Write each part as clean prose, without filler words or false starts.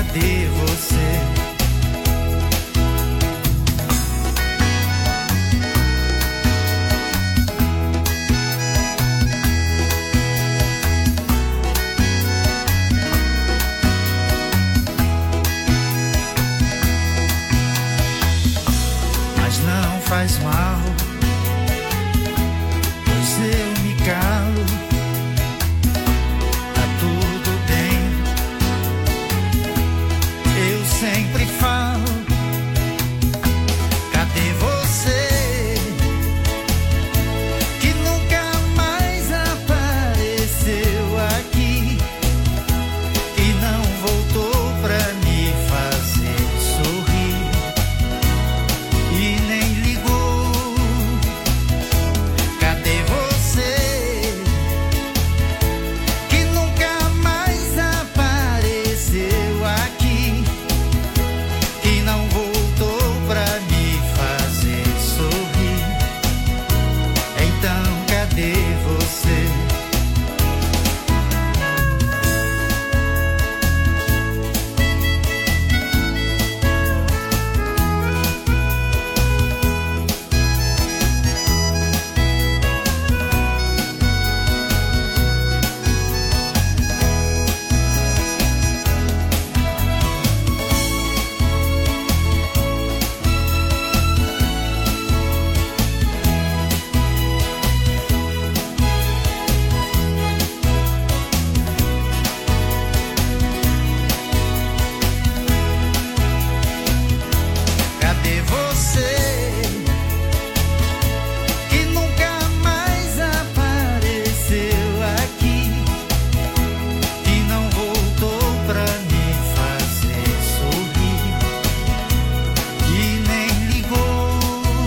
cadê você? Mas não faz mal, pois eu me calo, tá tudo bem. Eu sempre falo, cadê você? Que nunca mais apareceu aqui, que não voltou pra me fazer sorrir e nem ligou. Cadê você? Que nunca mais apareceu aqui, que não voltou pra me fazer sorrir. Então cadê você? Cadê você? Que nunca mais apareceu aqui, que não voltou pra me fazer sorrir e nem ligou.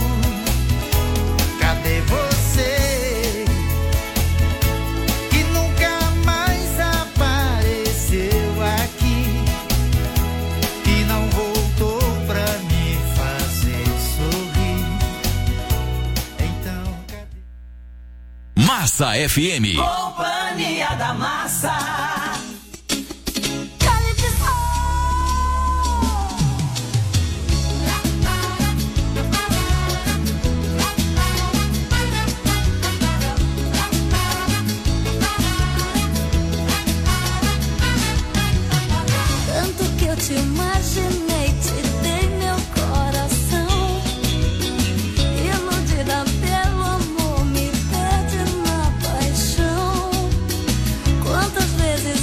Cadê você? Que nunca mais apareceu aqui, que não voltou pra me fazer sorrir. Então cadê? Massa FM. Companhia da Massa. Tanto que eu te imaginei, te dei meu coração. Iludida pelo amor, me perde na paixão. Quantas vezes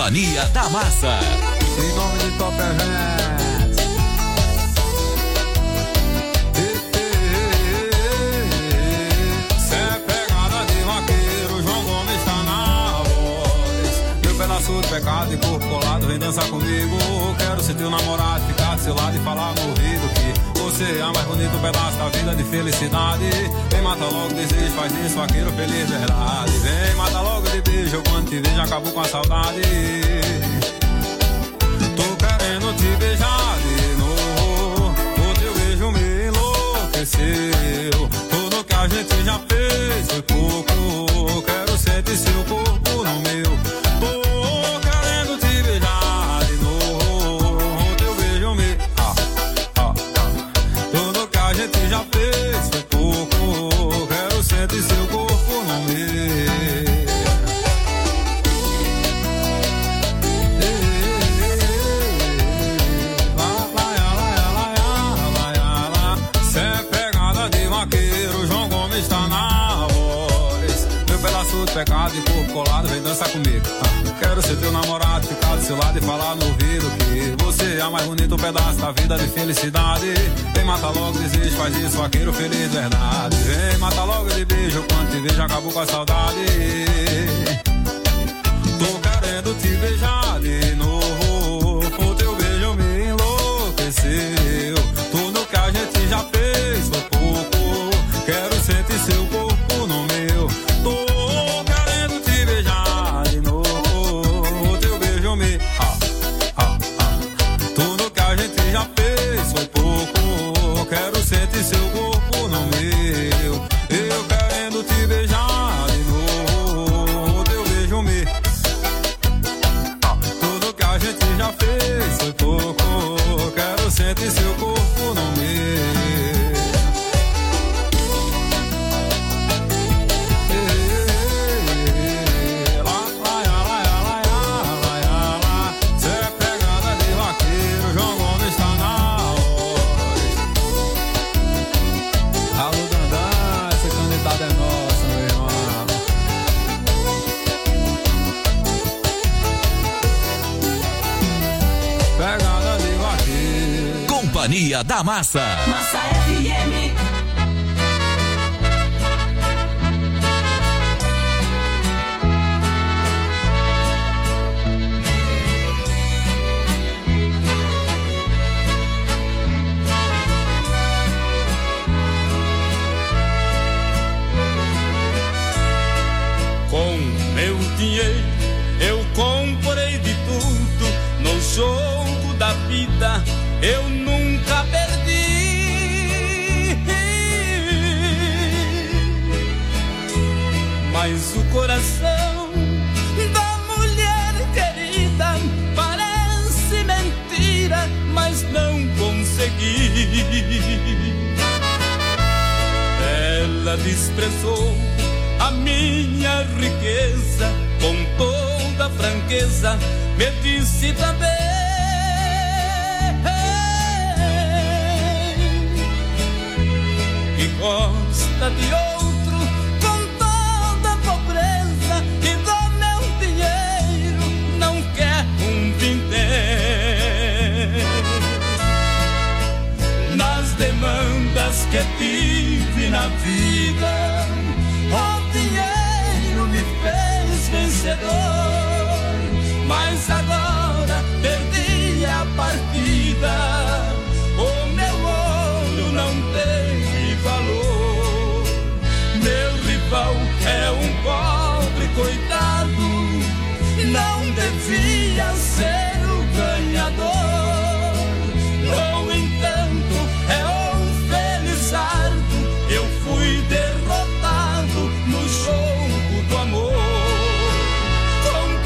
Companhia da Massa. Em nome de Top Events. Cê é pegada de vaqueiro, João Gomes tá na voz. Meu pedaço de pecado e corpo colado, vem dançar comigo. Quero ser teu namorado, ficar do seu lado e falar no ouvido que você é a mais bonito pedaço da vida de felicidade. Vem, mata logo, desejo, faz isso, vaqueiro feliz, verdade. Vem, mata logo de beijo, quando te vejo acabo com a saudade. Tô querendo te beijar de novo, o teu beijo me enlouqueceu. Tudo que a gente já fez foi pouco, quero sentir seu corpo no meu. Tô querendo te beijar de novo, o teu beijo me... Tudo que a gente já fez foi pouco, quero sentir seu corpo no meu. Pecado e corpo colado, vem dançar comigo. Quero ser teu namorado, ficar do seu lado e falar no ouvido que você é a mais bonito pedaço da vida de felicidade. Vem, mata logo, desejo, faz isso, vaqueiro feliz, verdade. Vem, mata logo de beijo, quando te vejo acabou com a saudade. Tô querendo te beijar de novo, o teu beijo me enlouqueceu. Tudo que a gente já fez foi pouco, quero sentir seu corpo no meu. Tudo que a gente já fez foi pouco, quero sentir seu corpo no meu. Eu querendo te beijar de novo, teu beijo me... Tudo que a gente já fez foi pouco, quero sentir seu corpo no meu. Companhia da Massa. Massa FM. Com meu dinheiro eu comprei de tudo no jogo da vida. Eu nunca perdi, mas o coração da mulher querida parece mentira, mas não consegui. Ela desprezou a minha riqueza, com toda franqueza me disse também que gosta de outro com toda pobreza e do meu dinheiro não quer um vintém. Nas demandas que tive na vida, o dinheiro me fez vencedor, mas agora perdi a partida. O meu olho não tem valor. Meu rival é um pobre coitado, não devia ser o ganhador. No entanto, é um felizardo, eu fui derrotado no jogo do amor. Com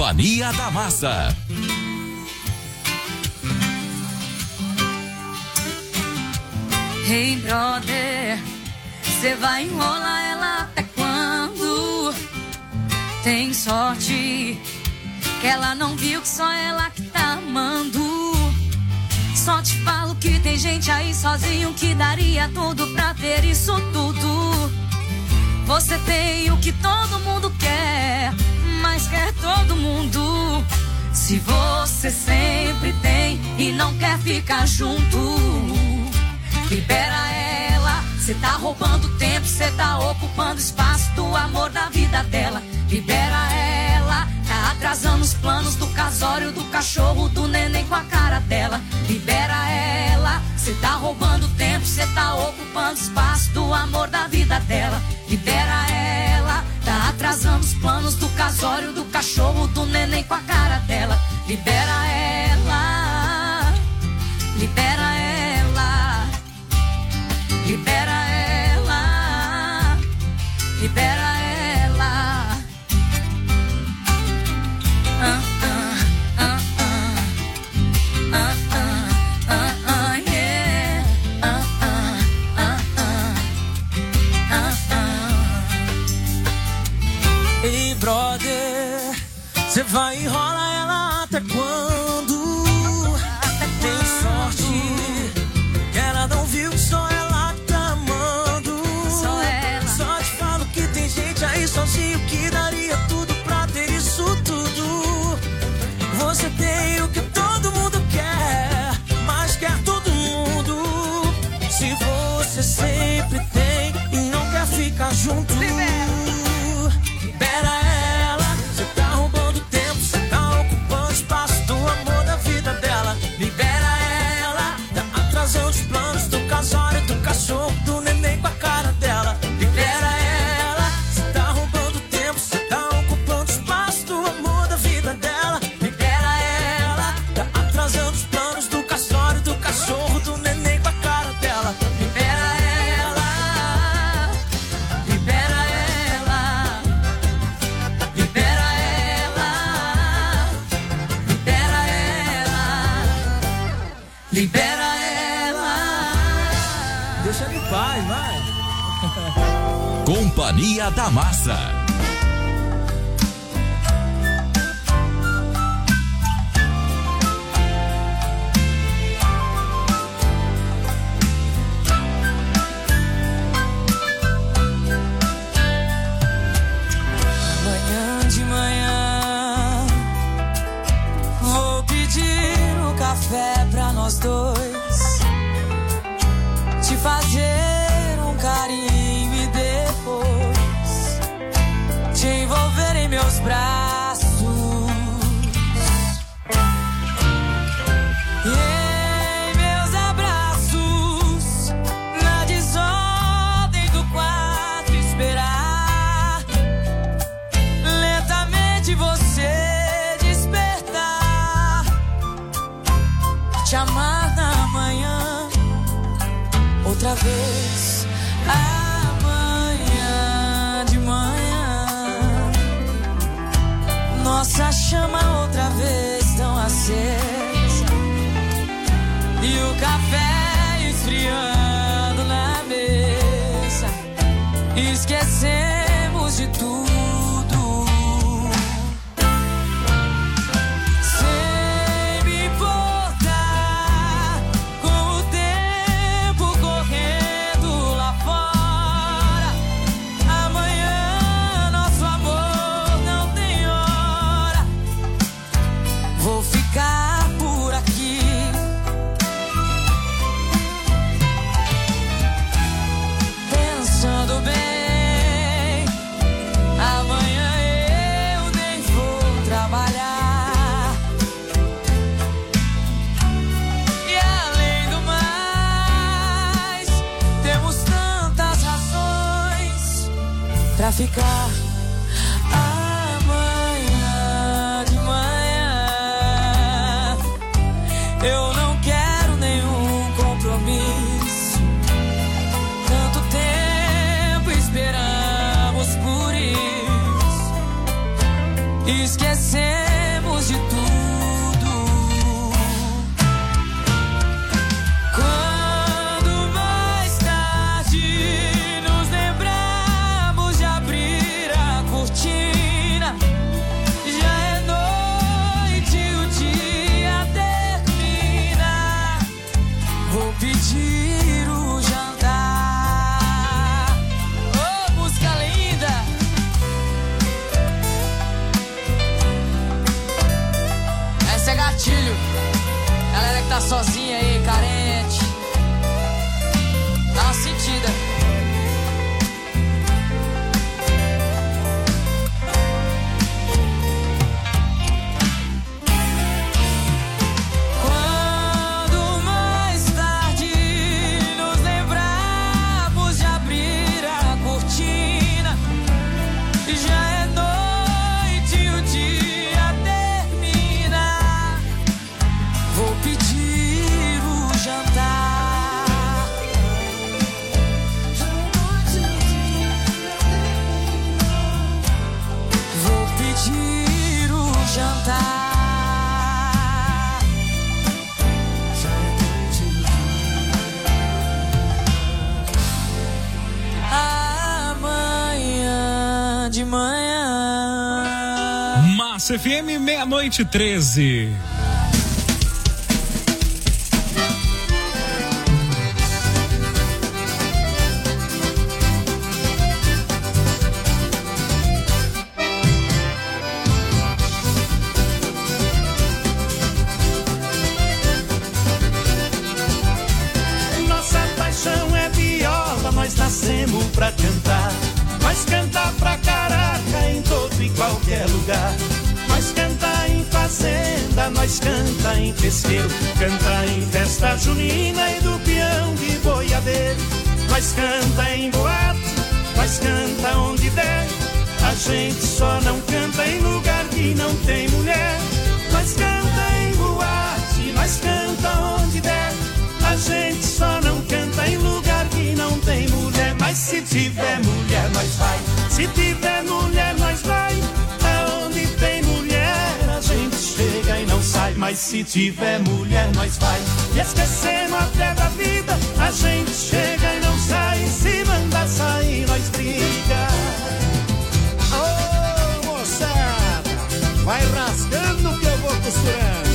Companhia da Massa. Hey brother, cê vai enrolar ela até quando? Tem sorte que ela não viu que só ela que tá amando. Só te falo que tem gente aí sozinho que daria tudo pra ter isso tudo. Você tem o que todo mundo quer, mas quer todo mundo. Se você sempre tem e não quer ficar junto, libera ela. Cê tá roubando tempo, cê tá ocupando espaço do amor da vida dela. Libera ela, tá atrasando os planos do casório, do cachorro, do neném com a cara dela. Libera ela, cê tá roubando tempo, cê tá ocupando espaço do amor da vida dela. Libera ela, tá atrasando os planos do casório, do cachorro, do neném com a cara dela. Libera ela, libera ela, libera ela, libera ela. Ei, brother, cê vai enrolar ela até quando? Tem sorte que ela não viu que só ela tá amando. Só ela. Só te falo que tem gente aí sozinho que daria tudo pra ter isso tudo. Você tem o que todo mundo quer, mas quer todo mundo. Se você sempre tem e não quer ficar junto, libera ela. Cê tá roubando tempo, cê tá ocupando espaço do amor da vida dela. Libera ela, tá atrasando os planos do casório, do cachorro, do neném com a cara dela. Libera ela, cê tá roubando tempo, cê tá ocupando espaço do amor da vida dela. Libera ela, tá atrasando os planos do casório, do cachorro, do neném com a cara dela. Libera ela, libera ela, libera ela, libera ela, libera ela. Deixa ele em paz, vai. Companhia da Massa. Amanhã de manhã vou pedir um café pra nós dois, te fazer um carinho e depois te envolver em meus braços. E em meus abraços, na desordem do quarto esperar lentamente você despertar, te amar na manhã outra vez. Amanhã de manhã, nossa chama outra vez tão acesa, e o café esfriando na mesa. Esquecemos de tudo, sem me importar com o tempo correndo lá fora. Amanhã nosso amor não tem hora. Vou ficar por aqui, pensando bem. Amanhã eu nem vou trabalhar, e além do mais, temos tantas razões pra ficar. Amanhã de manhã eu não quero nenhum compromisso. Tanto tempo esperamos por isso, esquecendo de tudo. Quando mais tarde nos lembramos de abrir a cortina, já é noite, o dia termina. Vou pedir o jantar. Oh, música linda! Essa é gatilho. Galera que tá sozinha aí, carente, dá uma sentida. Quando mais tarde nos lembrarmos de abrir a cortina, já é noite, o dia termina. Vou pedir o jantar. Vou pedir o jantar. Amanhã de manhã. Massa FM, 00:13. Nossa paixão é viola, nós nascemos pra cantar. Nós canta pra caraca em todo e qualquer lugar. Nós canta em fazenda, nós canta em pesqueiro, canta em festa junina e do peão de boiadeiro. Nós canta em boate, nós canta onde der. A gente só não canta em lugar que não tem mulher. Nós canta em boate, nós canta onde der. A gente só não canta em lugar que não tem mulher. Mas se tiver mulher, nós vai. Se tiver mulher, nós vai. Aonde tem mulher, a gente chega e não sai. Mas se tiver mulher, nós vai. E esquecemos até da vida, a gente chega e não sai. Se manda sair, nós briga. Ô, moçada, vai rasgando que eu vou costurando.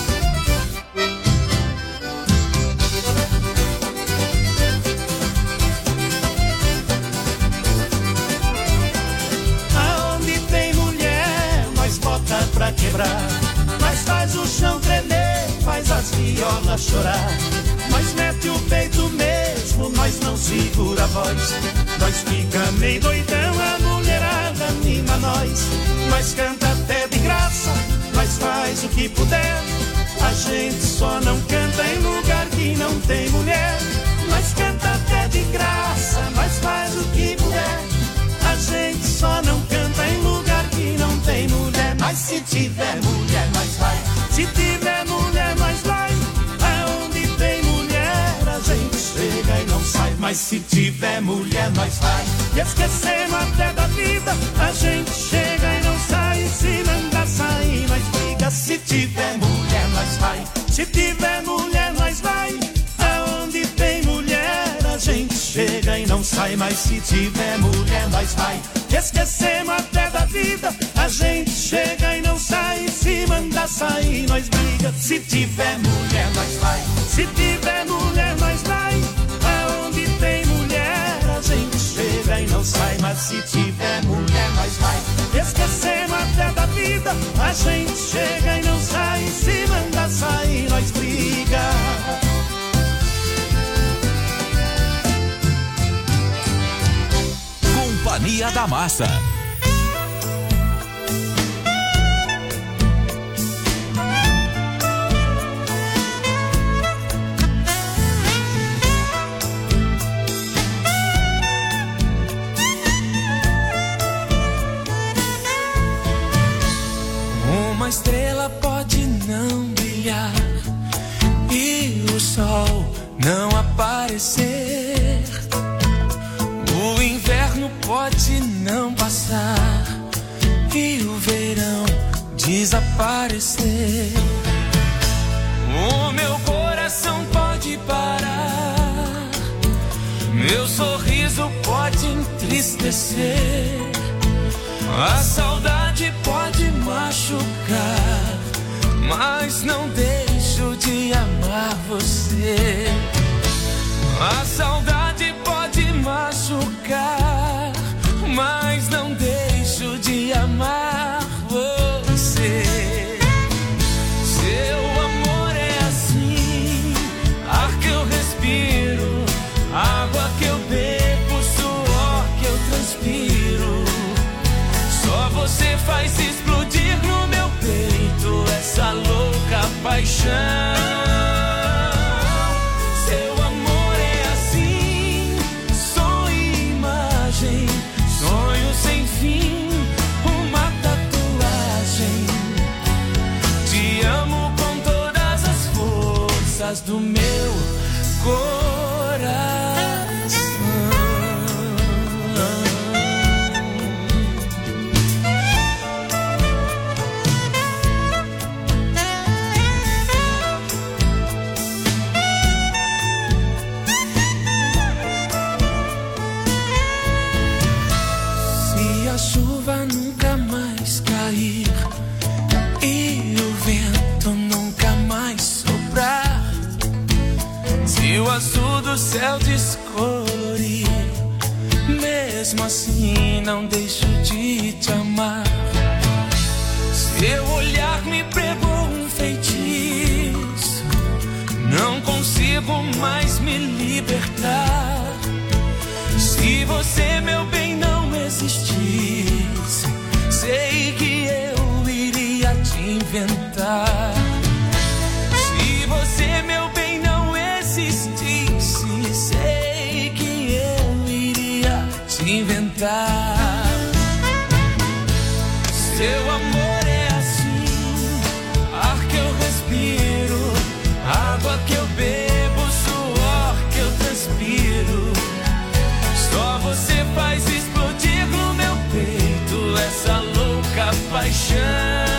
Aonde tem mulher, nós bota pra quebrar. Nós faz o chão tremer, faz as violas chorar. Nós mete o peito mesmo, nós não segura a voz. Nós fica meio doidão, a mulherada anima nós. Nós canta até de graça, nós faz o que puder. A gente só não canta em lugar que não tem mulher. Nós canta até de graça, nós faz o que puder. A gente só não canta em lugar que não tem mulher. Mas se tiver mulher, nós vai. Se tiver mulher, nós vai. Aonde tem mulher, a gente chega e não sai. Mas se tiver mulher, nós vai. E esquecemos até da vida, a gente chega e não sai. Se manda sair, nós briga. Se tiver mulher, nós vai. Se tiver mulher, nós vai. Aonde tem mulher, a gente chega e não sai. Mas se tiver mulher, nós vai. Esquecemos até da vida, a gente chega e não sai. Se manda sair, nós briga. Se tiver mulher, nós vai. Se tiver mulher, nós vai. Aonde tem mulher, a gente chega e não sai. Mas se tiver mulher, nós vai. Esquecemos até da vida, a gente chega e não sai. Se manda sair, nós briga. Companhia da Massa. Uma estrela pode não brilhar e o sol não aparecer. O inverno pode não passar e o verão desaparecer. O meu coração pode parar, meu sorriso pode entristecer, a saudade pode machucar, mas não deixo de amar você. A saudade pode machucar, mas não deixo de amar você. Seu amor é assim, ar que eu respiro, água que eu bebo, suor que eu transpiro. Só você faz explodir no meu peito essa louca paixão. Do meu coração. Se a chuva nunca mais cair e o vento nunca mais soprar, se o azul do céu descolorir, mesmo assim não deixo de te amar. Seu olhar me pregou um feitiço, não consigo mais me libertar. Se você, meu bem, não existisse, sei que eu iria te inventar. Se você, meu bem, sei que eu iria te inventar. Seu amor é assim, ar que eu respiro, água que eu bebo, suor que eu transpiro. Só você faz explodir no meu peito essa louca paixão.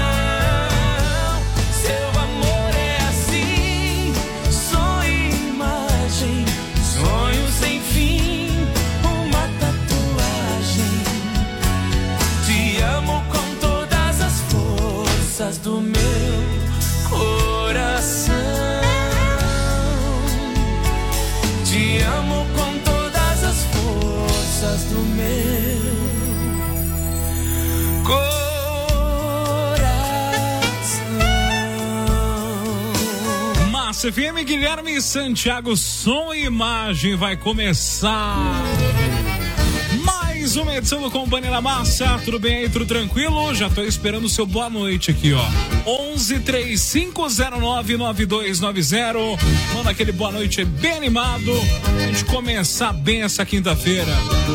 Do meu coração, te amo com todas as forças do meu coração. Massa FM, Guilherme Santiago, som e imagem vai começar. Mais uma edição do Companhia da Massa. Tudo bem aí, tudo tranquilo? Já tô esperando o seu boa noite aqui, ó. 11-3509-9290. Manda aquele boa noite bem animado pra gente começar bem essa quinta-feira.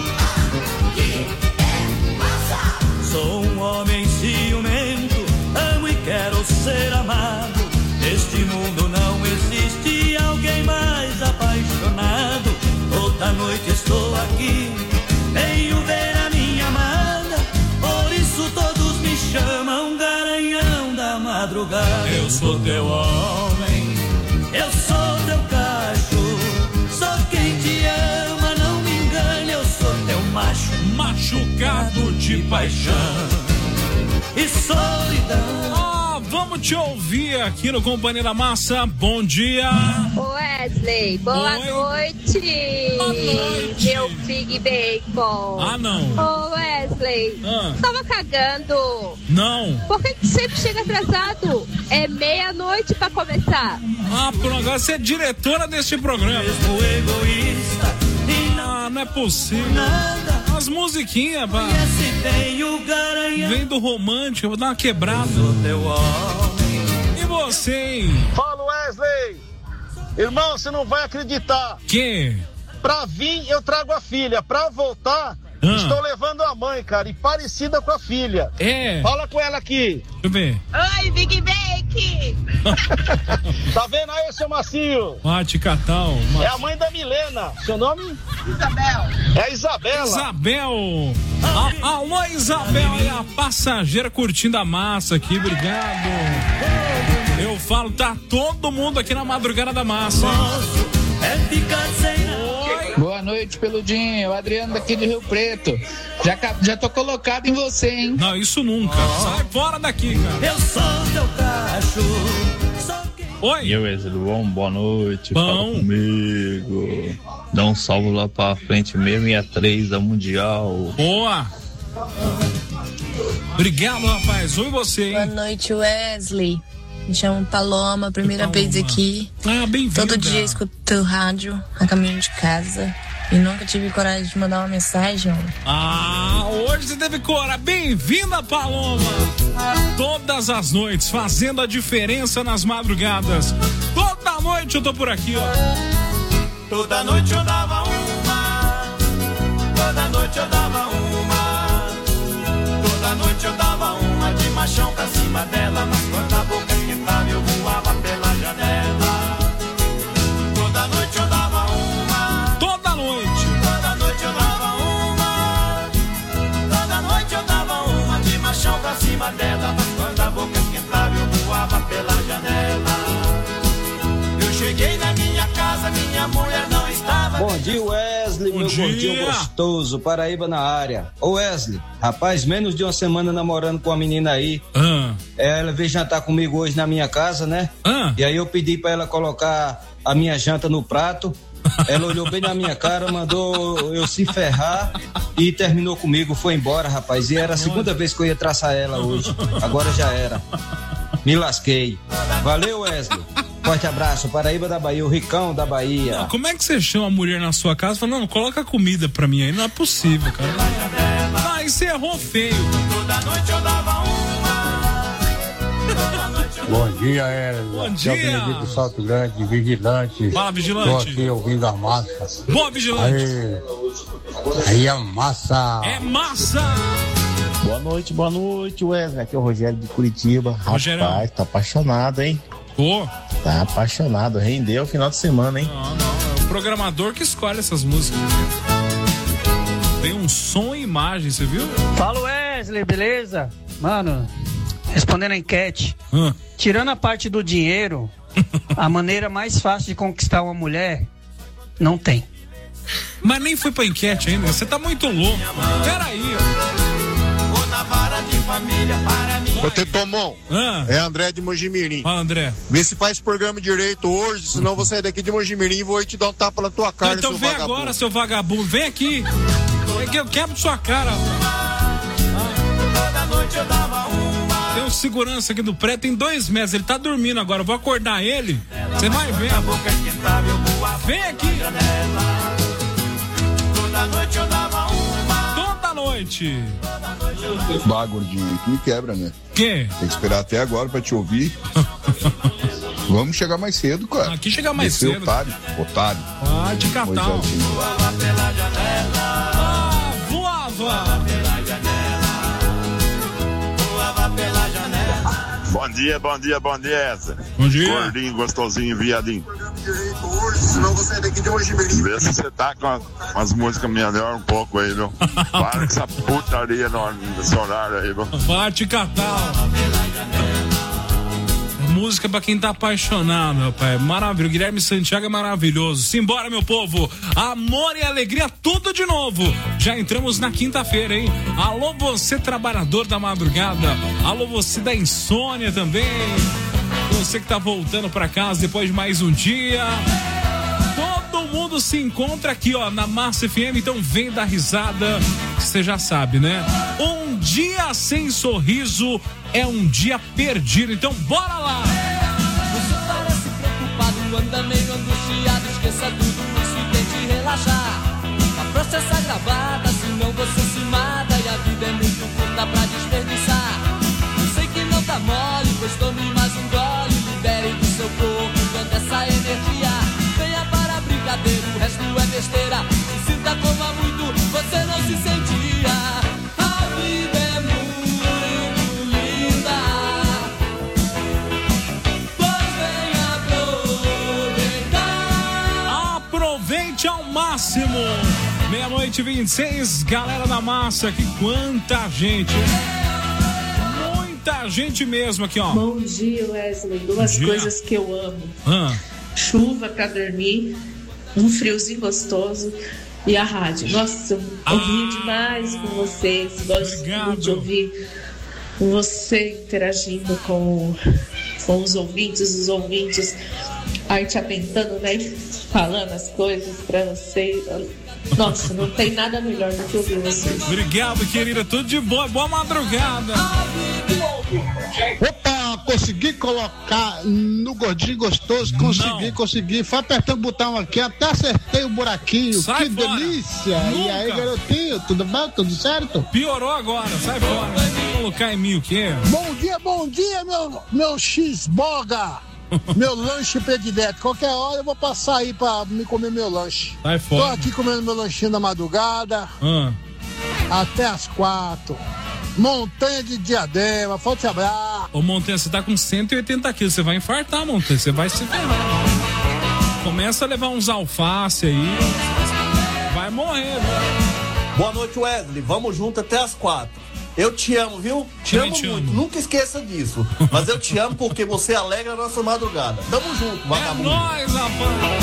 Sou um homem ciumento, amo e quero ser amado. Neste mundo não existe alguém mais apaixonado. Toda noite estou aqui, venho ver a minha amada, por isso todos me chamam Garanhão da Madrugada. Eu sou teu homem, eu sou teu cacho, sou quem te ama, não me engane, eu sou teu macho, machucado de paixão e solidão. Vamos te ouvir aqui no Companhia da Massa. Bom dia. Wesley, boa noite. Boa noite. Meu Big Bacon. Ah, não. Ô, Wesley, tava cagando. Não. Por que sempre chega atrasado? É meia-noite pra começar. Ah, por agora você é diretora deste programa. Mesmo egoísta e não é possível. Nada. As musiquinhas, pá. Vem do romântico, eu vou dar uma quebrada. E você, hein? Fala, Wesley. Irmão, você não vai acreditar. Que? Pra vir, eu trago a filha. Pra voltar, Estou levando a mãe, cara, e parecida com a filha. É. Fala com ela aqui. Deixa eu ver. Oi, Big Bake! Tá vendo aí, seu Macio? Mate Catal. É a mãe da Milena. Seu nome? Isabel. É a Isabela. Isabel. Alô, Isabel. É a passageira curtindo a massa aqui. Obrigado. Eu falo, tá todo mundo aqui na madrugada da massa. Oi. Boa noite, Peludinho. O Adriano daqui de Rio Preto. Já tô colocado em você, hein? Não, isso nunca. Sai fora daqui, cara. Eu sou teu cachorro. Oi. E aí, Wesley, boa noite. Bom. Fala comigo. Dá um salve lá pra frente, 663 da Mundial. Boa. Obrigado, rapaz. Oi, você, hein? Boa noite, Wesley. Me chamo Paloma, primeira vez aqui. Ah, bem-vinda. Todo dia escuto teu rádio a caminho de casa. E nunca tive coragem de mandar uma mensagem. Ah, hoje você teve coragem. Bem-vinda, Paloma. Todas as noites, fazendo a diferença nas madrugadas. Toda noite eu tô por aqui, ó. Toda noite eu dava uma. Toda noite eu dava uma. Toda noite eu dava uma de machão pra cima dela. Mas quando a boca esquentava eu voava pela janela. Toda noite eu dava uma. Toda noite. Toda noite eu dava uma. Toda noite eu dava uma de machão pra cima dela. Mas quando a boca esquentava eu voava pela janela. Eu cheguei na minha casa, minha mulher não estava. Bom dia, Wesley, meu gordinho gostoso, Paraíba na área. Ô Wesley, rapaz, menos de uma semana namorando com a menina aí. Ela veio jantar comigo hoje na minha casa, né? E aí eu pedi pra ela colocar a minha janta no prato. Ela olhou bem na minha cara, mandou eu se ferrar e terminou comigo, foi embora, rapaz. E era a segunda vez que eu ia traçar ela hoje. Agora já era. Me lasquei. Valeu, Wesley. Forte abraço, Paraíba da Bahia, o Ricão da Bahia. Não, como é que você chama a mulher na sua casa e fala, não, coloca comida pra mim aí? Não é possível, cara. Ah, aí você errou feio. Toda noite eu dava uma. Bom dia, Hélio. Bom dia. Aqui é o Benedito Salto Grande, vigilante. Fala, vigilante. Tô aqui ouvindo a massa. Boa, vigilante. Aí é massa. É massa. Boa noite, Wesley. Aqui é o Rogério de Curitiba. Rogério. Rapaz, tá apaixonado, hein? Pô. Tá apaixonado. Rendeu o final de semana, hein? Não. É o programador que escolhe essas músicas. Tem um som e imagem, você viu? Fala, Wesley, beleza? Mano, respondendo a enquete, tirando a parte do dinheiro, a maneira mais fácil de conquistar uma mulher, não tem. Mas nem foi pra enquete ainda, você tá muito louco. Peraí. Ô Tetomon, é André de Mojimirim. Fala, André. Vê se faz programa direito hoje, senão eu vou sair daqui de Mojimirim e vou te dar um tapa na tua cara, então seu vem vagabundo. agora, seu vagabundo. Vem aqui. Vem aqui, eu quebro sua cara. Tem um segurança aqui do prédio, tem 2 metros. Ele tá dormindo agora, eu vou acordar ele. Você vai ver. Vem aqui. Toda noite eu dava uma. Toda noite. Bah, gordinho, tu me quebra, né? Quê? Tem que esperar até agora pra te ouvir. Vamos chegar mais cedo, cara. Aqui chega mais Descer, cedo. Otário. Ah, de catal. Ah, voava. Bom dia, essa. Bom dia. Gordinho, gostosinho, viadinho. Senão você é daqui de Mojimirim. Vê se você tá com as músicas melhor um pouco aí, viu? Para com essa putaria nesse horário aí, viu? Bate catal. Música pra quem tá apaixonado, meu pai. Maravilhoso. Guilherme Santiago é maravilhoso. Simbora, meu povo. Amor e alegria, tudo de novo. Já entramos na quinta-feira, hein? Alô, você trabalhador da madrugada. Alô, você da insônia também. Você que tá voltando pra casa depois de mais um dia. Todo mundo se encontra aqui, ó, na Massa FM. Então vem dar risada. Você já sabe, né? Um dia sem sorriso é um dia perdido. Então bora lá! Você parece preocupado, anda meio angustiado. Esqueça tudo isso e tente relaxar. A processa gravada, senão você se mata. E a vida é muito curta pra desperdiçar. Eu sei que não tá mole, pois tome mais um gole. Libere do seu corpo toda essa energia. Venha para a brincadeira, o resto é besteira. Se sinta como há muito, você não se sente. Máximo. 00:26, galera da massa, que quanta gente. Muita gente mesmo aqui, ó. Bom dia, Wesley. Duas coisas que eu amo. Chuva pra dormir, um friozinho gostoso e a rádio. Nossa, eu rio demais com vocês. Gosto de ouvir você interagindo com os ouvintes aí te atentando, né? Falando as coisas pra você. Nossa, não tem nada melhor do que ouvir vocês. Obrigado, querida. Tudo de boa. Boa madrugada. Opa, consegui colocar no Gordinho Gostoso. Consegui. Foi apertando o botão aqui, até acertei o buraquinho. Sai que fora. Delícia. Nunca. E aí, garotinho, tudo bem? Tudo certo? Piorou agora. Sai fora. Vou colocar em mim o quê? Bom dia, meu X-Boga. Meu lanche predileto. Qualquer hora eu vou passar aí pra me comer meu lanche. Sai fora. Tô aqui comendo meu lanchinho da madrugada. Até as 4. Montanha de Diadema. Forte abraço. Ô, Montanha, você tá com 180 quilos. Você vai infartar, Montanha. Você vai se ferrar. Começa a levar uns alface aí. Vai morrer, velho. Boa noite, Wesley. Vamos junto até as 4. Eu te amo, viu? Te amo muito. Nunca esqueça disso. Mas eu te amo porque você alegra a nossa madrugada. Tamo junto, vagabundo. É nóis, rapaz.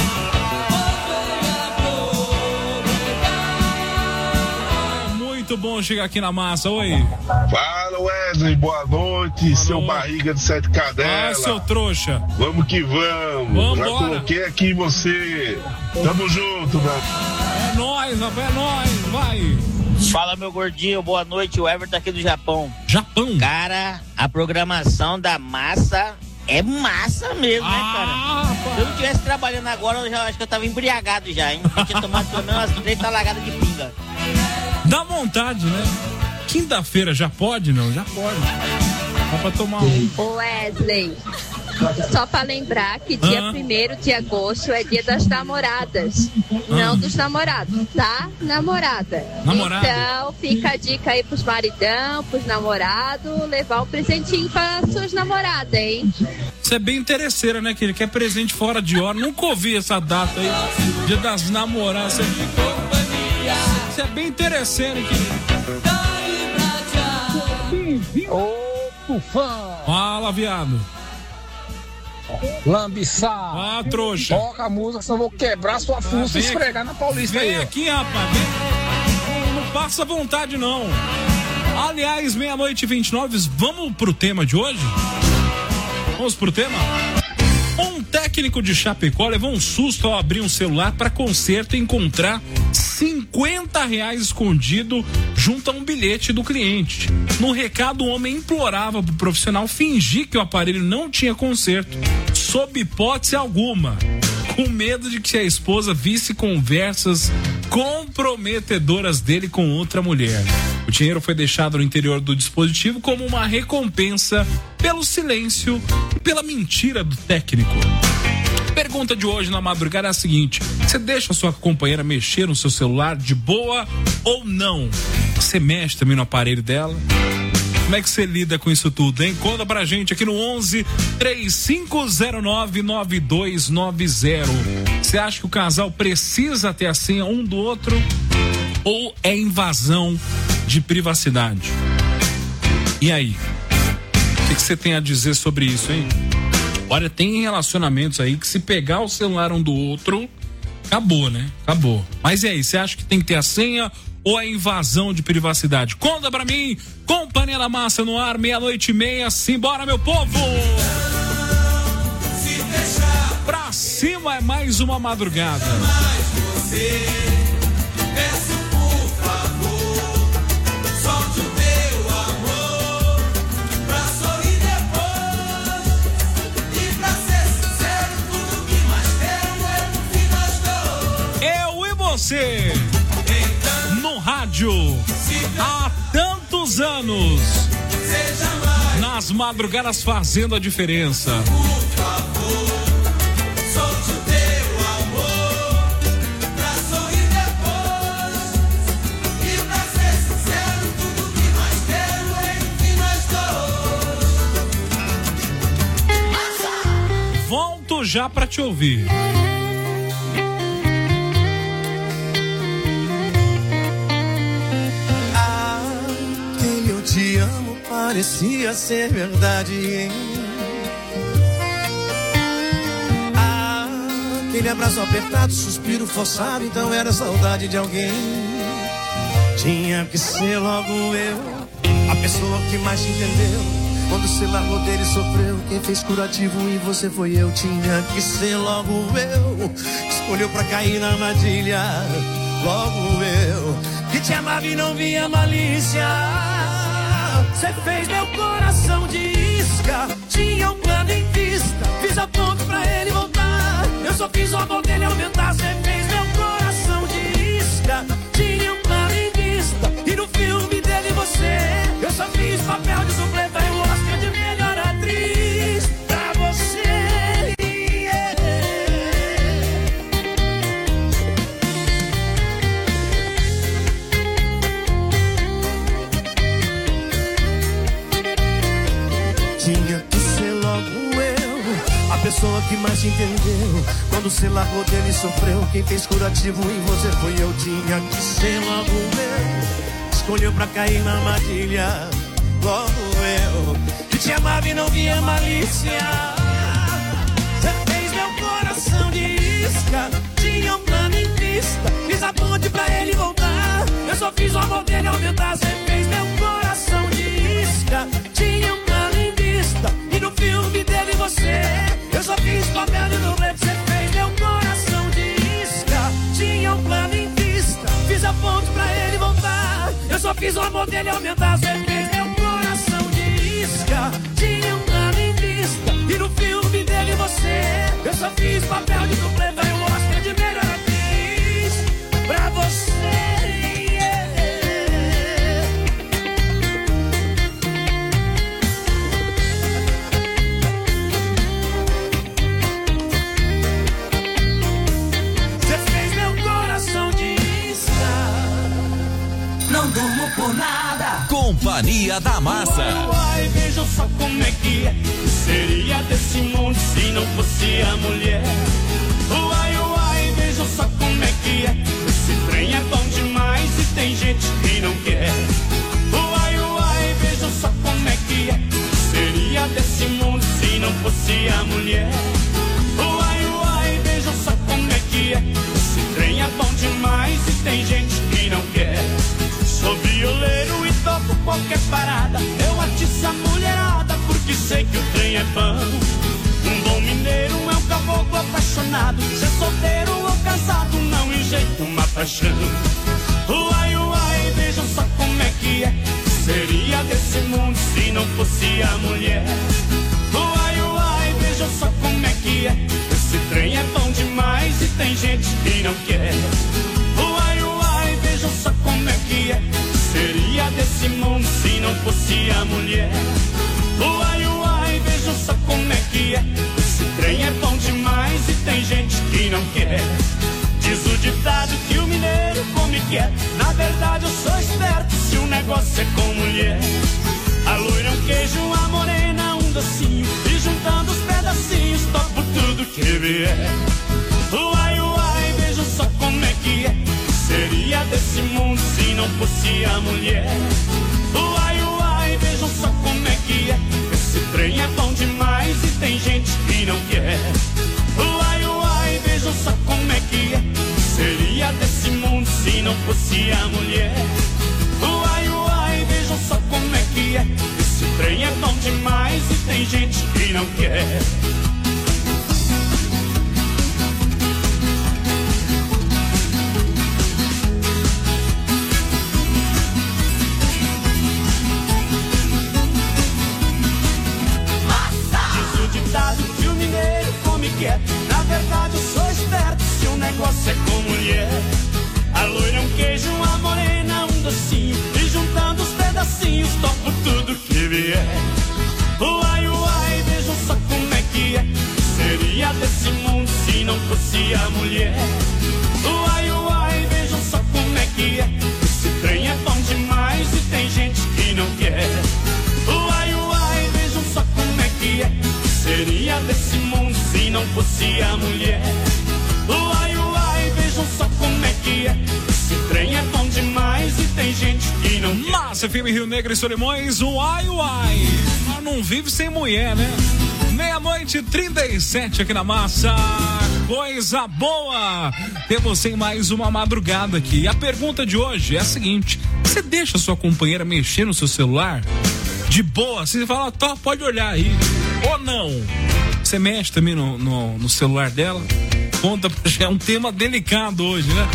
Muito bom chegar aqui na massa. Oi. Fala, Wesley. Boa noite. Seu barriga de 7 cadelas. Seu trouxa. Vamos que vamos. Vambora. Já coloquei aqui em você. Tamo junto, meu. É nóis, rapaz. É nóis. Vai. Fala, meu gordinho, boa noite, o Everton aqui do Japão. Japão? Cara, a programação da massa é massa mesmo, né, cara? Se eu não estivesse trabalhando agora, eu já acho que eu tava embriagado já, hein? Eu tinha tomado pelo menos umas 3 talagadas de pinga. Dá vontade, né? Quinta-feira já pode, não? Já pode. Dá pra tomar um. Ô, Wesley, só pra lembrar que dia 1º de agosto é dia das namoradas. Não dos namorados, tá? Namorada. Então, fica a dica aí pros maridão, pros namorados, levar um presentinho pra suas namoradas, hein? Você é bem interesseira, né? Que ele quer presente fora de hora. Nunca ouvi essa data aí. Dia das namoradas. Você é bem interesseira, querido. Ô, Tufão! Fala, viado. Lambiçá. Ah, trouxa. Toca a música, só vou quebrar sua fuça e esfregar na Paulista aí. Vem aqui, rapaz. Não passa vontade, não. Aliás, 00:29, vamos pro tema de hoje? Vamos pro tema? Um técnico de Chapecó levou um susto ao abrir um celular para conserto e encontrar R$50 escondido junto a um bilhete do cliente. No recado, o homem implorava pro profissional fingir que o aparelho não tinha conserto, sob hipótese alguma, com medo de que a esposa visse conversas comprometedoras dele com outra mulher. O dinheiro foi deixado no interior do dispositivo como uma recompensa pelo silêncio e pela mentira do técnico. Pergunta de hoje na madrugada é a seguinte: você deixa a sua companheira mexer no seu celular de boa ou não? Você mexe também no aparelho dela? Como é que você lida com isso tudo, hein? Conta pra gente aqui no 11-3509-9290. Você acha que o casal precisa ter a senha um do outro ou é invasão de privacidade? E aí? O que você tem a dizer sobre isso, hein? Olha, tem relacionamentos aí que se pegar o celular um do outro, acabou, né? Acabou. Mas e aí, você acha que tem que ter a senha ou é invasão de privacidade? Conta pra mim, Companhia da Massa no ar, 00:30, simbora, meu povo! Pra cima é mais uma madrugada. Você no rádio há tantos anos, nas madrugadas fazendo a diferença. Volto já pra te ouvir. parecia ser verdade. Aquele abraço apertado, suspiro forçado, então era saudade de alguém. Tinha que ser logo eu, a pessoa que mais te entendeu. Quando você largou dele sofreu, quem fez curativo em você foi eu. Tinha que ser logo eu, escolheu pra cair na armadilha. Logo eu, que te amava e não via malícia. Você fez meu coração de isca, tinha um plano em vista. Fiz a ponte pra ele voltar, eu só fiz o amor dele aumentar. Você fez meu coração de isca, tinha um plano em vista. E no filme dele você, eu só fiz papel de supleta e o Oscar de melhor atriz pra você. Tinha que ser logo eu, a pessoa que mais te entendeu. Quando você largou dele sofreu, quem fez curativo em você foi eu. Tinha que ser logo eu, escolheu pra cair na armadilha. Logo eu, que te amava e não via malícia. Você fez meu coração de isca, tinha um plano em vista. Fiz a ponte pra ele voltar, eu só fiz o amor dele aumentar. Você fez meu coração de isca, tinha um plano em vista. E no filme dele você, eu só fiz papel de dublê. Você fez meu coração de isca, tinha um plano em vista. Fiz a ponte pra ele voltar, eu só fiz o amor dele aumentar. Você fez meu coração de isca, tinha um plano em vista. E no filme dele você, eu só fiz papel de dublê. Vai o Oscar de melhor atriz pra você. Não durmo por nada. Companhia da Massa. Uai, vejam só como é que é. Seria desse mundo se não fosse a mulher. Uai, vejam só como é que é. Esse trem é bom demais e tem gente que não quer. Uai, vejam só como é que é. Seria desse mundo se não fosse a mulher. Uai, vejam só como é que é. Esse trem é bom demais e tem gente que não quer. Sou violeiro e toco qualquer parada. Eu atiço a mulherada porque sei que o trem é bom. Um bom mineiro é um caboclo apaixonado. Ser solteiro ou casado não enjeita uma paixão. Uai, vejam só como é que é. Seria desse mundo se não fosse a mulher. Uai, vejam só como é que é. Esse trem é bom demais e tem gente que não quer. Uai, vejam só como é que é. Seria desse mundo se não fosse a mulher. Uai, vejam só como é que é. Esse trem é bom demais e tem gente que não quer. Diz o ditado que o mineiro come quer. Na verdade eu sou esperto se o negócio é com mulher. A loira é um queijo, a morena um docinho. E juntando os pedacinhos topo tudo que vier. Uai, vejam só como é que é. Seria desse mundo se não fosse a mulher. Uai, vejam só como é que é. Esse trem é bom demais e tem gente que não quer. Uai, vejam só como é que é. Seria desse mundo se não fosse a mulher. Uai, vejam só como é que é. Esse trem é bom demais e tem gente que não quer. Que o mineiro come quer. Na verdade eu sou esperto se o negócio é com mulher. A loira é um queijo, a morena um docinho. E juntando os pedacinhos topo tudo que vier. Uai, vejam só como é que é. Seria desse mundo se não fosse a mulher. Uai, vejam só como é que é. Esse trem é bom demais e tem gente que não quer. Uai, vejam só como é que é. Seria desse mundo se não fosse a mulher. Uai, vejam só como é que é. Esse trem é bom demais e tem gente que não quer. Massa FM Rio Negro e Solimões, o Uai Uai. Não vive sem mulher, né? 00:37 aqui na Massa. Coisa boa! Temos sem mais uma madrugada aqui. E a pergunta de hoje é a seguinte: você deixa a sua companheira mexer no seu celular? De boa, você fala, pode olhar aí. Ou não? Você mexe também no celular dela? Conta, é um tema delicado hoje, né?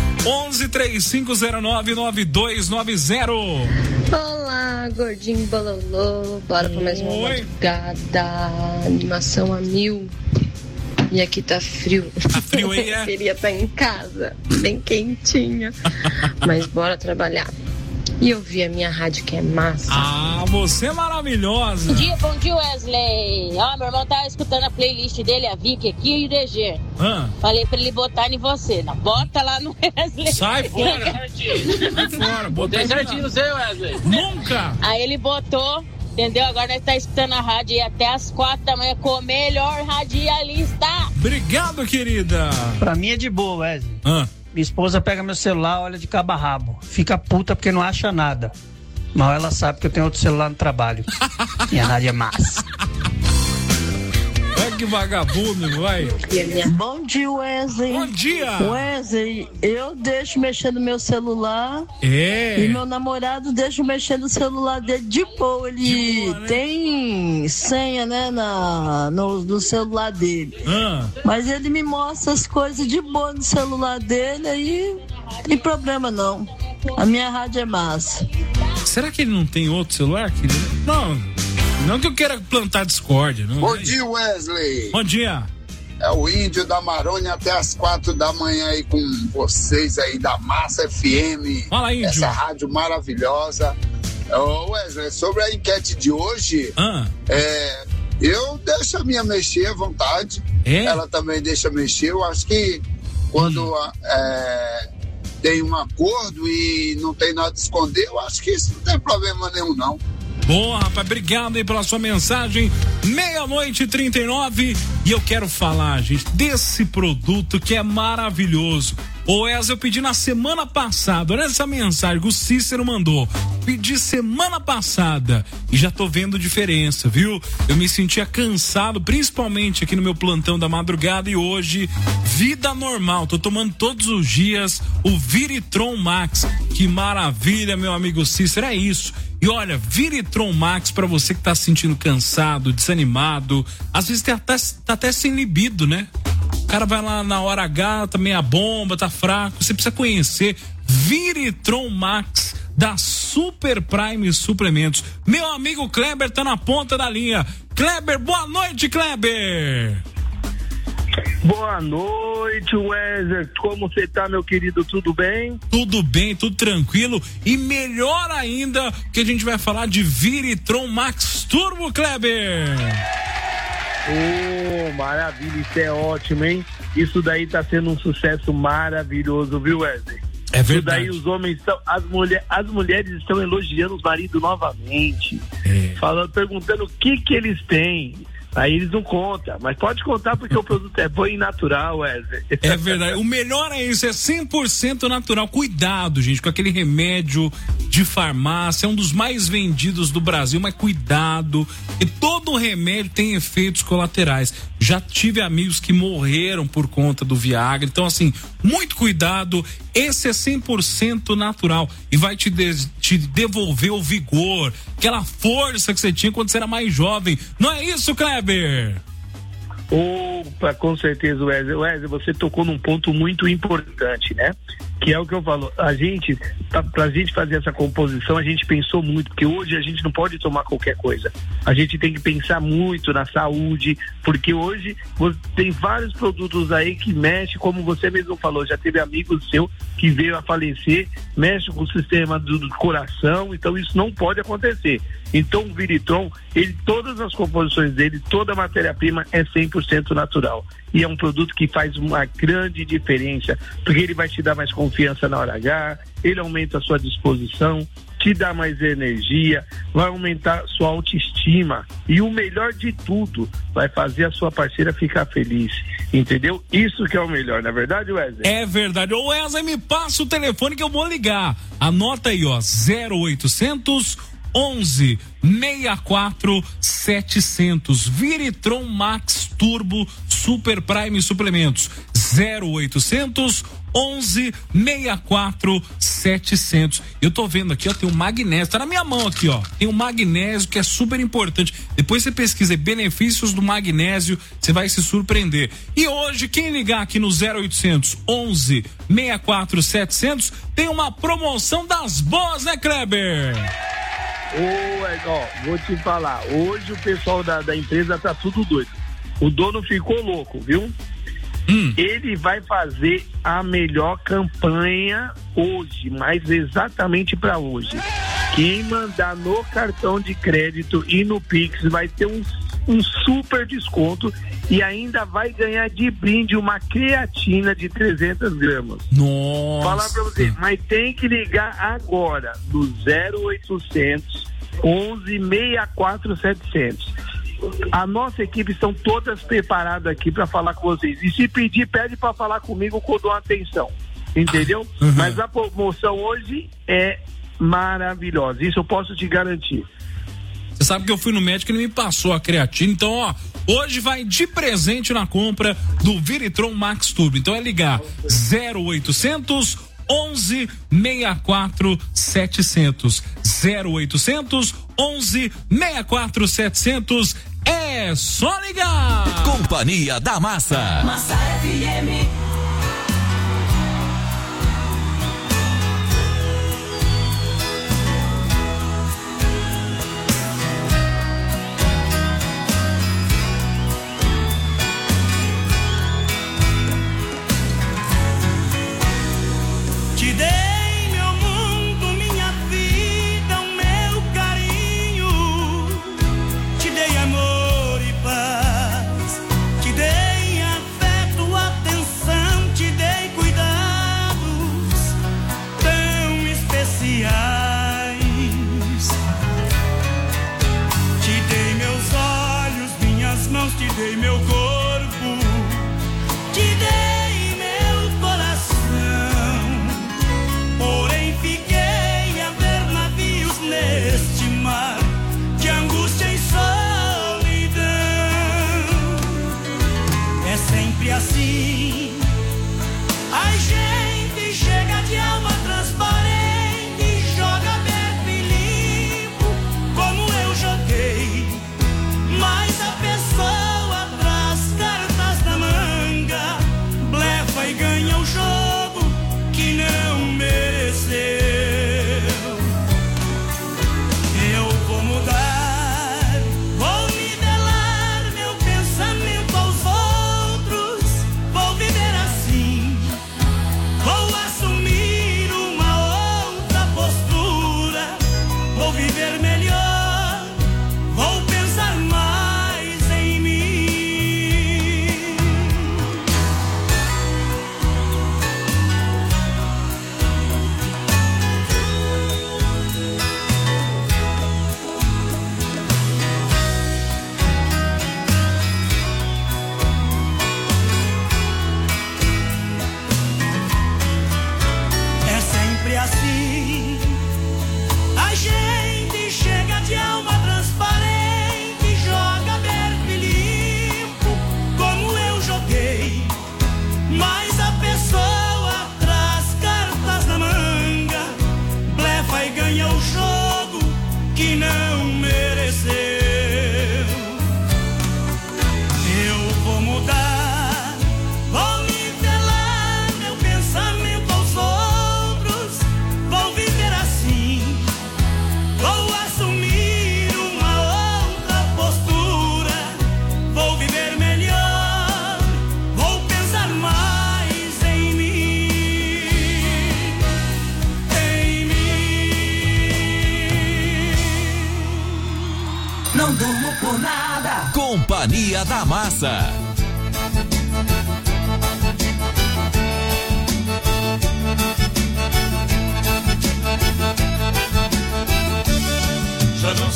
1135099290. Olá, gordinho bololô. Bora pra mais uma madrugada. Animação a 1000. E aqui tá frio. Tá frio aí, é? Queria estar em casa, bem quentinha. Mas bora trabalhar. E ouvir a minha rádio, que é massa. Ah, você é maravilhosa. Bom dia, Wesley. Meu irmão tava escutando a playlist dele, a Vicky aqui e o DG. Falei pra ele botar em você. Não, bota lá no Wesley. Sai fora. Sai fora. Botei certinho no seu, Wesley. Nunca. Aí ele botou, entendeu? Agora nós tá escutando a rádio aí até as 4 da manhã com o melhor radialista. Obrigado, querida. Pra mim é de boa, Wesley. Minha esposa pega meu celular, olha de cabo a rabo. Fica puta porque não acha nada. Mas ela sabe que eu tenho outro celular no trabalho. Minha rádio é massa. Que vagabundo, vai. Bom dia, Wesley. Bom dia. Wesley, eu deixo mexer no meu celular. E meu namorado deixa mexer no celular dele de boa. Ele tem senha, né, no celular dele. Mas ele me mostra as coisas de boa no celular dele, aí não tem problema não. A minha rádio é massa. Será que ele não tem outro celular, querido? Não que eu queira plantar discórdia. Não. Bom dia, Wesley. Bom dia. É o Índio da Marônia até as 4 da manhã aí com vocês aí da Massa FM. Fala, Índio. Essa rádio maravilhosa. Wesley, sobre a enquete de hoje, eu deixo a minha mexer à vontade. Ela também deixa mexer. Eu acho que quando tem um acordo e não tem nada a esconder, eu acho que isso não tem problema nenhum, não. Boa, rapaz, obrigado aí pela sua mensagem. 00:39. E eu quero falar, gente, desse produto que é maravilhoso. Ô Wesley, eu pedi na semana passada, olha essa mensagem que o Cícero mandou. Pedi semana passada e já tô vendo diferença, viu? Eu me sentia cansado, principalmente aqui no meu plantão da madrugada, e hoje, vida normal. Tô tomando todos os dias o Viritron Max. Que maravilha, meu amigo Cícero, é isso. E olha, Viritron Max pra você que tá se sentindo cansado, desanimado, às vezes tá até sem libido, né? O cara vai lá na hora H, tá meia bomba, tá fraco, você precisa conhecer Viritron Max da Super Prime Suplementos. Meu amigo Kleber tá na ponta da linha. Kleber, boa noite, Kleber. Boa noite, Wesley. Como você tá, meu querido? Tudo bem? Tudo bem, tudo tranquilo. E melhor ainda que a gente vai falar de Viritron Max Turbo, Kleber. Maravilha, isso é ótimo, hein? Isso daí tá sendo um sucesso maravilhoso, viu, Wesley? É verdade. Isso daí os homens estão, as mulheres estão elogiando os maridos novamente. Perguntando o que eles têm. Aí eles não contam, mas pode contar porque o produto é bom e natural, Wesley. É verdade, o melhor é isso, é 100% natural. Cuidado, gente, com aquele remédio de farmácia, é um dos mais vendidos do Brasil, mas cuidado, e todo remédio tem efeitos colaterais. Já tive amigos que morreram por conta do Viagra, então assim, muito cuidado. Esse é 100% natural e vai te devolver o vigor, aquela força que você tinha quando você era mais jovem. Não é isso, Kleber? Opa, com certeza, Wesley. Wesley, você tocou num ponto muito importante, né? Que é o que eu falo, pra gente fazer essa composição, a gente pensou muito, porque hoje a gente não pode tomar qualquer coisa. A gente tem que pensar muito na saúde, porque hoje tem vários produtos aí que mexem, como você mesmo falou, já teve amigos seu que veio a falecer, mexe com o sistema do coração, então isso não pode acontecer. Então o Viritron, todas as composições dele, toda a matéria-prima é 100% natural. E é um produto que faz uma grande diferença, porque ele vai te dar mais confiança na hora H, ele aumenta a sua disposição, te dá mais energia, vai aumentar sua autoestima e o melhor de tudo, vai fazer a sua parceira ficar feliz, entendeu? Isso que é o melhor, não é verdade, Wesley? É verdade. Ô Wesley, me passa o telefone que eu vou ligar. Anota aí, ó, 0800 11 64 700. Viritron Max Turbo Super Prime Suplementos. 0800 11 64 700. Eu tô vendo aqui, ó, tem um magnésio, tá na minha mão aqui, ó. Tem um magnésio que é super importante. Depois você pesquisa benefícios do magnésio, você vai se surpreender. E hoje, quem ligar aqui no 0800 11 64 700 tem uma promoção das boas, né, Kleber? Vou te falar, hoje o pessoal da empresa tá tudo doido. O dono ficou louco, viu? Ele vai fazer a melhor campanha hoje, mas exatamente para hoje. Quem mandar no cartão de crédito e no Pix vai ter um super desconto e ainda vai ganhar de brinde uma creatina de 300 gramas. Nossa! Falar pra você, mas tem que ligar agora no 0800 11 64 700. A nossa equipe estão todas preparadas aqui para falar com vocês. E se pedir, pede para falar comigo que eu dou atenção. Entendeu? Mas a promoção hoje é maravilhosa. Isso eu posso te garantir. Você sabe que eu fui no médico e ele me passou a creatina. Então, ó, hoje vai de presente na compra do Viritron Max Turbo. Então é ligar 0800 11 64 700. 0800 11 64 700. É só ligar. Companhia da Massa. Massa FM. Te dei meu mundo, minha vida, o meu carinho. Te dei amor e paz. Te dei afeto, atenção. Te dei cuidados tão especiais. Te dei meus olhos, minhas mãos. Te dei meu corpo. Te dei meu coração. Porém fiquei a ver navios neste mar de angústia e solidão. É sempre assim. A gente chega de alma transparente, joga aberto e limpo, como eu joguei. Mas a pessoa traz cartas na manga, blefa e ganha o jogo que não mereceu. Eu vou mudar, vou nivelar meu pensamento aos outros, vou viver assim, vou assumir uma outra postura, vou viver melhor, vou pensar mais em mim. É sempre assim. A gente chega de alma transparente, joga aberto e limpo, como eu joguei. Mas a pessoa traz cartas na manga, blefa e ganha o jogo que não mereceu. Eu vou mudar, vou nivelar meu pensamento aos outros, vou viver assim, vou assumir uma outra postura, vou viver melhor, vou pensar mais em mim, em mim. Não durmo por nada. Companhia da Massa.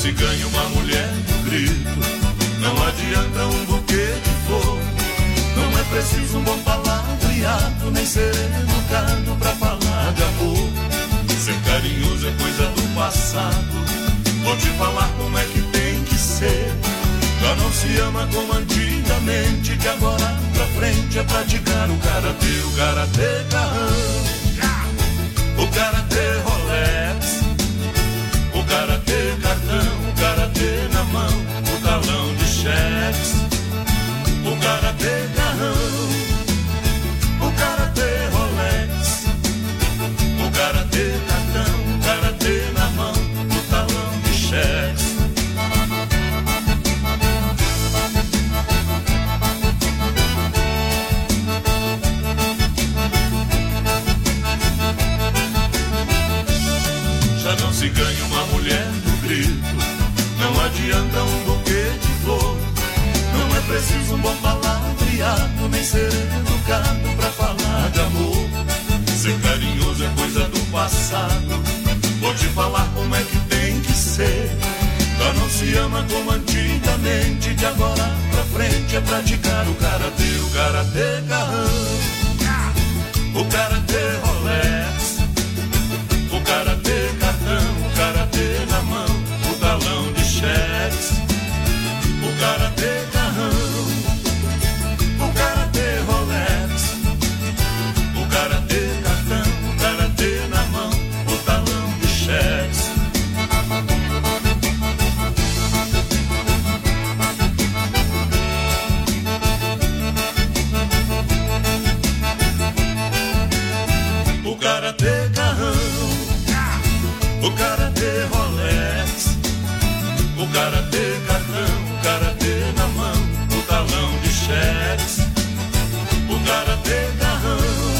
se ganha uma mulher no grito. Não adianta um buquê de flor. Não é preciso um bom palavreado, nem ser educado pra falar de amor. Ser carinhoso é coisa do passado. Vou te falar como é que tem que ser. Já não se ama como antigamente, que agora pra frente é praticar o karatê carrão, o karatê Rolex, o karatê cartão, o karatê na mão, o talão de cheques, o karatê carrão, o karatê Rolex, o karatê cartão, o karatê na mão, o talão de cheques. Não se ganha uma mulher no grito. Não adianta um buquê de flor. Não é preciso um bom palavreado, nem ser educado pra falar de amor. Ser carinhoso é coisa do passado. Vou te falar como é que tem que ser. Já não se ama como antigamente, de agora pra frente é praticar o karatê carrão, o karatê Rolex, o karatê cartão, o karatê na mão, o talão de cheques, o karatê carrão, o karatê Rolex, o karatê cartão, o karatê na mão, o talão de cheques. O karatê carrão, o karatê Rolex, o karatê cartão, o karatê na mão, o talão de cheques, o karatê carrão,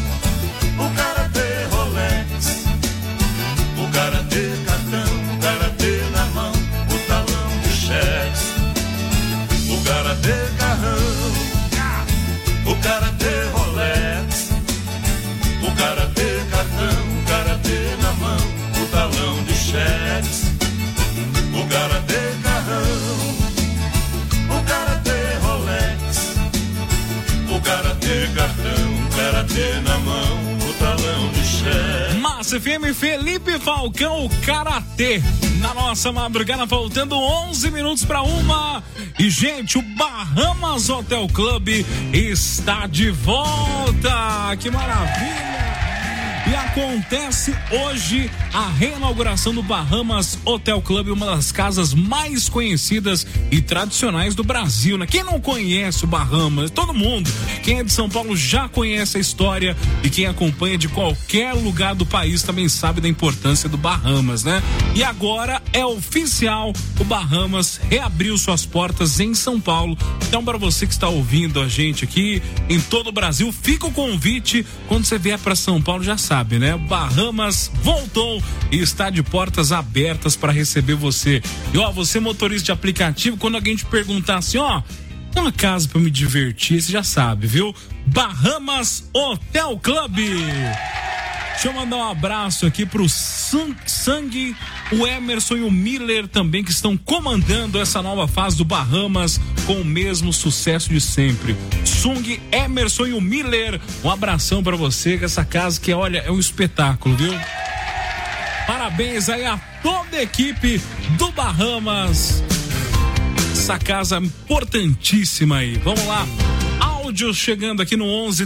o karatê Rolex, o karatê cartão, o karatê na mão, o talão de cheques, o karatê carrão, o karatê Rolex, o karatê cartão, o karatê na mão, o talão de cheques, o karatê carrão, o karatê Rolex, o karatê cartão, o karatê na mão, o talão de cheques. Massa FM, Felipe Falcão, o karatê. Na nossa madrugada, faltando 11 minutos para 1. E, gente, o Bahamas Hotel Club está de volta. Que maravilha! E acontece hoje a reinauguração do Bahamas Hotel Club, uma das casas mais conhecidas e tradicionais do Brasil, né? Quem não conhece o Bahamas? Todo mundo. Quem é de São Paulo já conhece a história, e quem acompanha de qualquer lugar do país também sabe da importância do Bahamas, né? E agora é oficial, o Bahamas reabriu suas portas em São Paulo. Então, para você que está ouvindo a gente aqui em todo o Brasil, fica o convite. Quando você vier para São Paulo, já sabe, né? Bahamas voltou e está de portas abertas para receber você. E ó, você motorista de aplicativo, quando alguém te perguntar assim, ó, tem uma casa para me divertir, você já sabe, viu? Bahamas Hotel Club. Deixa eu mandar um abraço aqui pro Sangue, o Emerson e o Miller também, que estão comandando essa nova fase do Bahamas com o mesmo sucesso de sempre. Sung, Emerson e o Miller, um abração pra você, que essa casa que, olha, é um espetáculo, viu? Parabéns aí a toda a equipe do Bahamas. Essa casa importantíssima aí. Vamos lá. Áudio chegando aqui no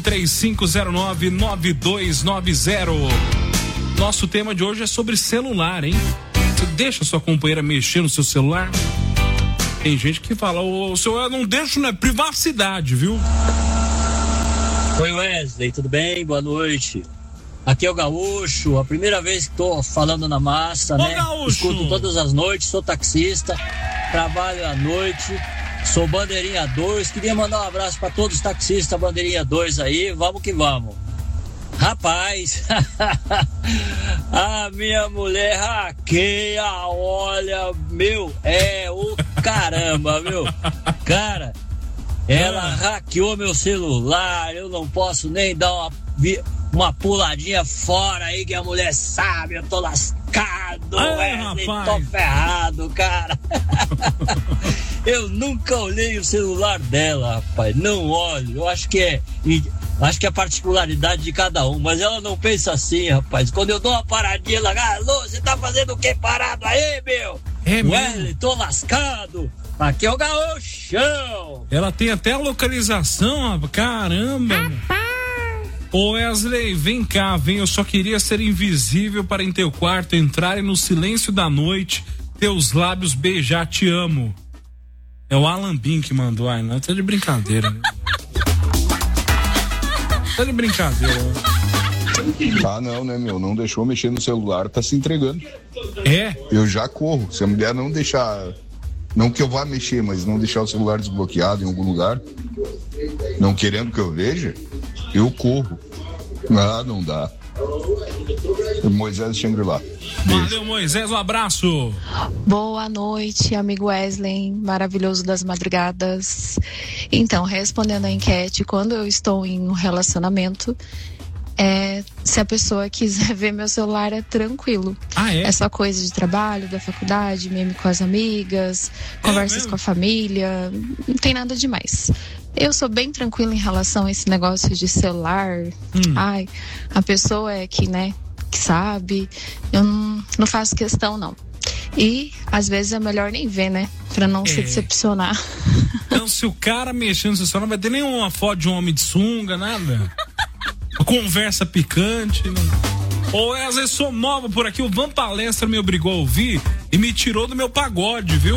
11-3509-9290. Nosso tema de hoje é sobre celular, hein? Você deixa sua companheira mexer no seu celular? Tem gente que fala, o celular não deixa, não é privacidade, viu? Oi, Wesley, tudo bem? Boa noite. Aqui é o Gaúcho, a primeira vez que tô falando na massa, né? Gaúcho. Escuto todas as noites, sou taxista, trabalho à noite, sou bandeirinha 2, queria mandar um abraço para todos os taxistas bandeirinha 2 aí, vamos que vamos. Rapaz, a minha mulher hackeia, olha, meu, é o caramba, meu. Cara, ela hackeou meu celular, eu não posso nem dar uma puladinha fora aí, que a mulher sabe, eu tô lascado. lascado, Wesley, tô ferrado, cara. Eu nunca olhei o celular dela, rapaz, não olho, eu acho que é a particularidade de cada um, mas ela não pensa assim, rapaz. Quando eu dou uma paradinha, ela, alô, você tá fazendo o que parado aí, meu? Wesley, tô lascado. Aqui é o Gaúchão. Ela tem até a localização, caramba. Ô Wesley, vem cá, vem. Eu só queria ser invisível para em teu quarto entrar e no silêncio da noite teus lábios beijar, te amo. É o Alan Bin que mandou. Ai, não, tá de brincadeira. Né? Tá de brincadeira. Ah, não, né, meu? Não deixou mexer no celular, tá se entregando. É? Eu já corro. Se a mulher não deixar. Não que eu vá mexer, mas não deixar o celular desbloqueado em algum lugar, não querendo que eu veja, eu corro. Ah, não dá. Moisés Xangri-Lá. Valeu, Moisés, um abraço. Boa noite, amigo Wesley, maravilhoso das madrugadas. Então, respondendo a enquete, quando eu estou em um relacionamento, se a pessoa quiser ver meu celular, é tranquilo. É só coisa de trabalho, da faculdade, meme com as amigas, conversas com a família, não tem nada demais. Eu sou bem tranquila em relação a esse negócio de celular. Ai, a pessoa que sabe, eu não faço questão, não. E, às vezes, é melhor nem ver, né? Pra não se decepcionar. Então, se o cara mexendo no seu celular, não vai ter nenhuma foto de um homem de sunga, nada. Conversa picante. Né? Ô, Wesley, sou nova por aqui. O Van Palestra me obrigou a ouvir e me tirou do meu pagode, viu?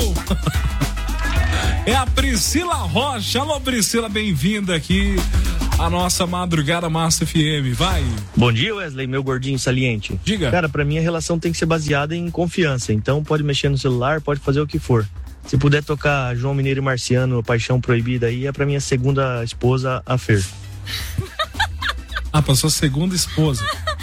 É a Priscila Rocha. Alô, Priscila, bem-vinda aqui à nossa Madrugada Massa FM. Vai. Bom dia, Wesley, meu gordinho saliente. Diga. Cara, pra mim a relação tem que ser baseada em confiança. Então pode mexer no celular, pode fazer o que for. Se puder tocar João Mineiro e Marciano, Paixão Proibida aí, é pra minha segunda esposa, a Fer. Pra sua segunda esposa.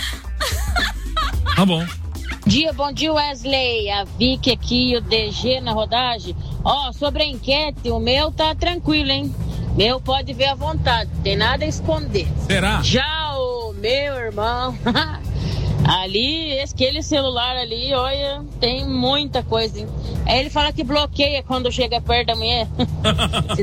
Tá bom. Bom dia, Wesley. A Vicky aqui e o DG na rodagem. Sobre a enquete, o meu tá tranquilo, hein? Meu pode ver à vontade, tem nada a esconder. Será? Já o meu irmão, ali, aquele celular ali, olha, tem muita coisa, hein? Aí ele fala que bloqueia quando chega perto da mulher.